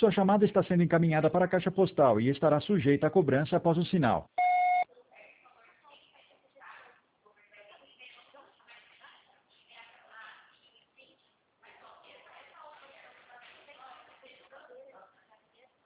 Sua chamada está sendo encaminhada para a caixa postal e estará sujeita a cobrança após o sinal.